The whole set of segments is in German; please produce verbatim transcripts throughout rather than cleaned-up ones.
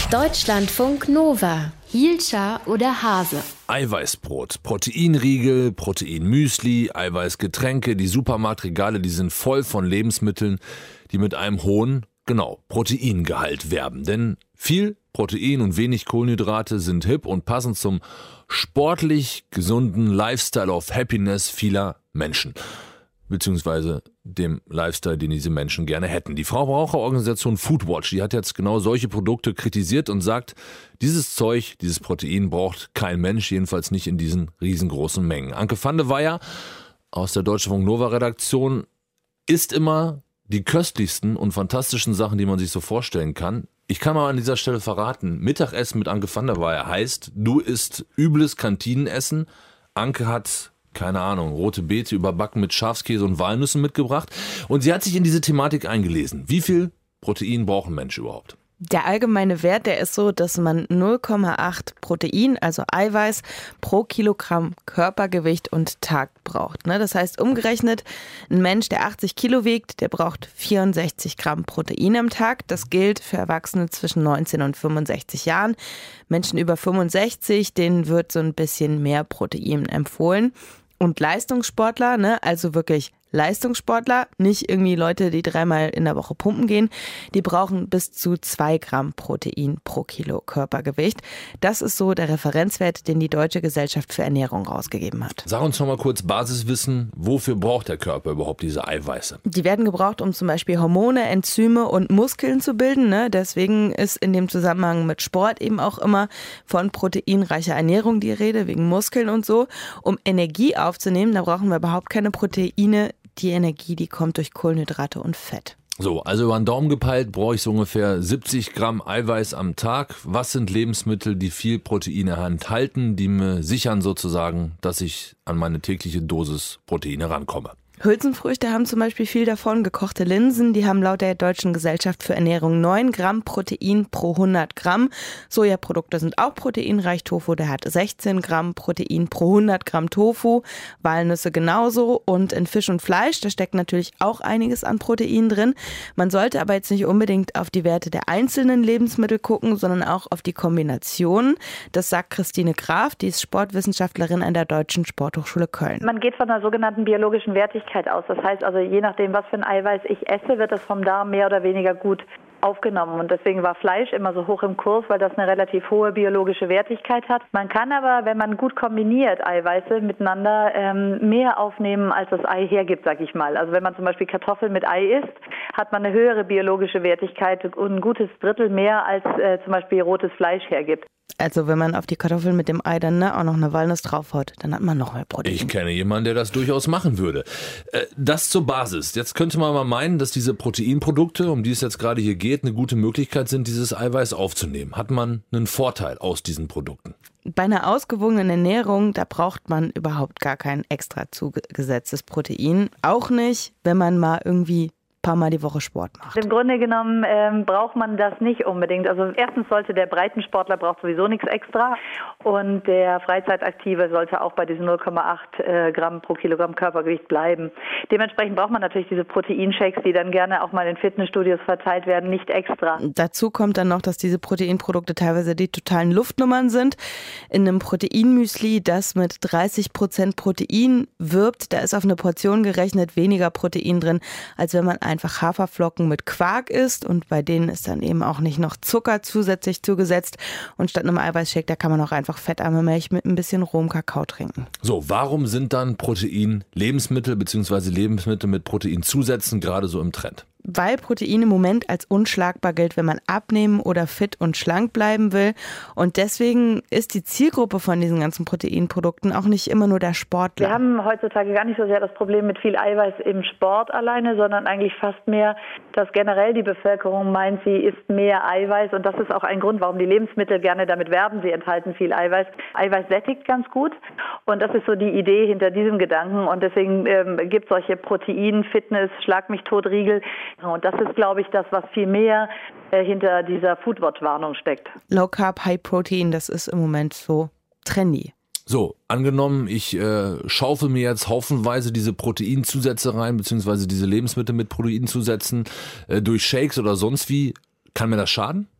Deutschlandfunk Nova. Hielscher oder Hase? Eiweißbrot, Proteinriegel, Proteinmüsli, Eiweißgetränke. Die Supermarktregale, die sind voll von Lebensmitteln, die mit einem hohen, genau, Proteingehalt werben. Denn viel Protein und wenig Kohlenhydrate sind hip und passen zum sportlich gesunden Lifestyle of Happiness vieler Menschen. Beziehungsweise dem Lifestyle, den diese Menschen gerne hätten. Die Verbraucherorganisation Foodwatch, die hat jetzt genau solche Produkte kritisiert und sagt, dieses Zeug, dieses Protein braucht kein Mensch, jedenfalls nicht in diesen riesengroßen Mengen. Anke van de Weyer aus der Deutschlandfunk Nova Redaktion isst immer die köstlichsten und fantastischen Sachen, die man sich so vorstellen kann. Ich kann mal an dieser Stelle verraten, Mittagessen mit Anke van de Weyer heißt, du isst übles Kantinenessen. Anke hat keine Ahnung, rote Beete überbacken mit Schafskäse und Walnüssen mitgebracht. Und sie hat sich in diese Thematik eingelesen. Wie viel Protein braucht ein Mensch überhaupt? Der allgemeine Wert, der ist so, dass man null Komma acht Protein, also Eiweiß, pro Kilogramm Körpergewicht und Tag braucht. Das heißt, umgerechnet, ein Mensch, der achtzig Kilo wiegt, der braucht vierundsechzig Gramm Protein am Tag. Das gilt für Erwachsene zwischen neunzehn und fünfundsechzig Jahren. Menschen über fünfundsechzig, denen wird so ein bisschen mehr Protein empfohlen. Und Leistungssportler, ne, also wirklich Leistungssportler, nicht irgendwie Leute, die dreimal in der Woche pumpen gehen, die brauchen bis zu zwei Gramm Protein pro Kilo Körpergewicht. Das ist so der Referenzwert, den die Deutsche Gesellschaft für Ernährung rausgegeben hat. Sag uns noch mal kurz Basiswissen, wofür braucht der Körper überhaupt diese Eiweiße? Die werden gebraucht, um zum Beispiel Hormone, Enzyme und Muskeln zu bilden. Ne? Deswegen ist in dem Zusammenhang mit Sport eben auch immer von proteinreicher Ernährung die Rede, wegen Muskeln und so. Um Energie aufzunehmen, da brauchen wir überhaupt keine Proteine. Die Energie, die kommt durch Kohlenhydrate und Fett. So, also über den Daumen gepeilt brauche ich so ungefähr siebzig Gramm Eiweiß am Tag. Was sind Lebensmittel, die viel Proteine enthalten, die mir sichern sozusagen, dass ich an meine tägliche Dosis Proteine rankomme? Hülsenfrüchte haben zum Beispiel viel davon. Gekochte Linsen, die haben laut der Deutschen Gesellschaft für Ernährung neun Gramm Protein pro hundert Gramm. Sojaprodukte sind auch proteinreich. Tofu, der hat sechzehn Gramm Protein pro hundert Gramm Tofu. Walnüsse genauso. Und in Fisch und Fleisch, da steckt natürlich auch einiges an Protein drin. Man sollte aber jetzt nicht unbedingt auf die Werte der einzelnen Lebensmittel gucken, sondern auch auf die Kombinationen. Das sagt Christine Graf, die ist Sportwissenschaftlerin an der Deutschen Sporthochschule Köln. Man geht von einer sogenannten biologischen Wertigkeit aus. Das heißt also, je nachdem, was für ein Eiweiß ich esse, wird das vom Darm mehr oder weniger gut aufgenommen. Und deswegen war Fleisch immer so hoch im Kurs, weil das eine relativ hohe biologische Wertigkeit hat. Man kann aber, wenn man gut kombiniert Eiweiße miteinander, ähm, mehr aufnehmen, als das Ei hergibt, sag ich mal. Also wenn man zum Beispiel Kartoffeln mit Ei isst, hat man eine höhere biologische Wertigkeit und ein gutes Drittel mehr, als äh, zum Beispiel rotes Fleisch hergibt. Also wenn man auf die Kartoffeln mit dem Ei dann ne, auch noch eine Walnuss draufhaut, dann hat man noch mehr Protein. Ich kenne jemanden, der das durchaus machen würde. Das zur Basis. Jetzt könnte man mal meinen, dass diese Proteinprodukte, um die es jetzt gerade hier geht, eine gute Möglichkeit sind, dieses Eiweiß aufzunehmen. Hat man einen Vorteil aus diesen Produkten? Bei einer ausgewogenen Ernährung, da braucht man überhaupt gar kein extra zugesetztes Protein. Auch nicht, wenn man mal irgendwie paar Mal die Woche Sport macht. Im Grunde genommen ähm, braucht man das nicht unbedingt. Also erstens sollte der Breitensportler braucht sowieso nichts extra und der Freizeitaktive sollte auch bei diesen null Komma acht äh, Gramm pro Kilogramm Körpergewicht bleiben. Dementsprechend braucht man natürlich diese Proteinshakes, die dann gerne auch mal in Fitnessstudios verteilt werden, nicht extra. Dazu kommt dann noch, dass diese Proteinprodukte teilweise die totalen Luftnummern sind. In einem Proteinmüsli, das mit dreißig Prozent Protein wirbt, da ist auf eine Portion gerechnet weniger Protein drin, als wenn man ein einfach Haferflocken mit Quark isst und bei denen ist dann eben auch nicht noch Zucker zusätzlich zugesetzt und statt einem Eiweißshake, da kann man auch einfach fettarme Milch mit ein bisschen rohem Kakao trinken. So, warum sind dann Protein-Lebensmittel bzw. Lebensmittel mit Proteinzusätzen gerade so im Trend? Weil Protein im Moment als unschlagbar gilt, wenn man abnehmen oder fit und schlank bleiben will. Und deswegen ist die Zielgruppe von diesen ganzen Proteinprodukten auch nicht immer nur der Sportler. Wir haben heutzutage gar nicht so sehr das Problem mit viel Eiweiß im Sport alleine, sondern eigentlich fast mehr, dass generell die Bevölkerung meint, sie isst mehr Eiweiß. Und das ist auch ein Grund, warum die Lebensmittel gerne damit werben, sie enthalten viel Eiweiß. Eiweiß sättigt ganz gut. Und das ist so die Idee hinter diesem Gedanken. Und deswegen ähm, gibt es solche Protein-, Fitness-, Schlag-mich-tot-Riegel. Und das ist, glaube ich, das, was viel mehr äh, hinter dieser Foodwatch-Warnung steckt. Low Carb, High Protein, das ist im Moment so trendy. So, angenommen, ich äh, schaufel mir jetzt haufenweise diese Proteinzusätze rein, beziehungsweise diese Lebensmittel mit Proteinzusätzen äh, durch Shakes oder sonst wie. Kann mir das schaden?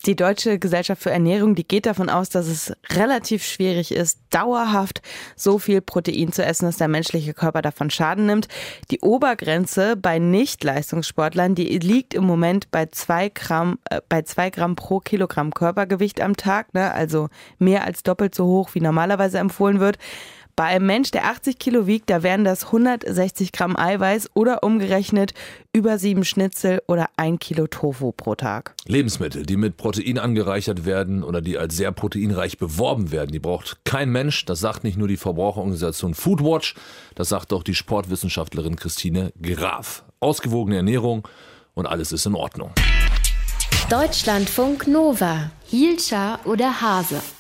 Die Deutsche Gesellschaft für Ernährung, die geht davon aus, dass es relativ schwierig ist, dauerhaft so viel Protein zu essen, dass der menschliche Körper davon Schaden nimmt. Die Obergrenze bei Nicht-Leistungssportlern, die liegt im Moment bei zwei Gramm, äh, bei zwei Gramm pro Kilogramm Körpergewicht am Tag, ne? Also mehr als doppelt so hoch, wie normalerweise empfohlen wird. Bei einem Mensch, der achtzig Kilo wiegt, da wären das hundertsechzig Gramm Eiweiß oder umgerechnet über sieben Schnitzel oder ein Kilo Tofu pro Tag. Lebensmittel, die mit Protein angereichert werden oder die als sehr proteinreich beworben werden, die braucht kein Mensch. Das sagt nicht nur die Verbraucherorganisation Foodwatch, das sagt auch die Sportwissenschaftlerin Christine Graf. Ausgewogene Ernährung und alles ist in Ordnung. Deutschlandfunk Nova. Hielscher oder Hase?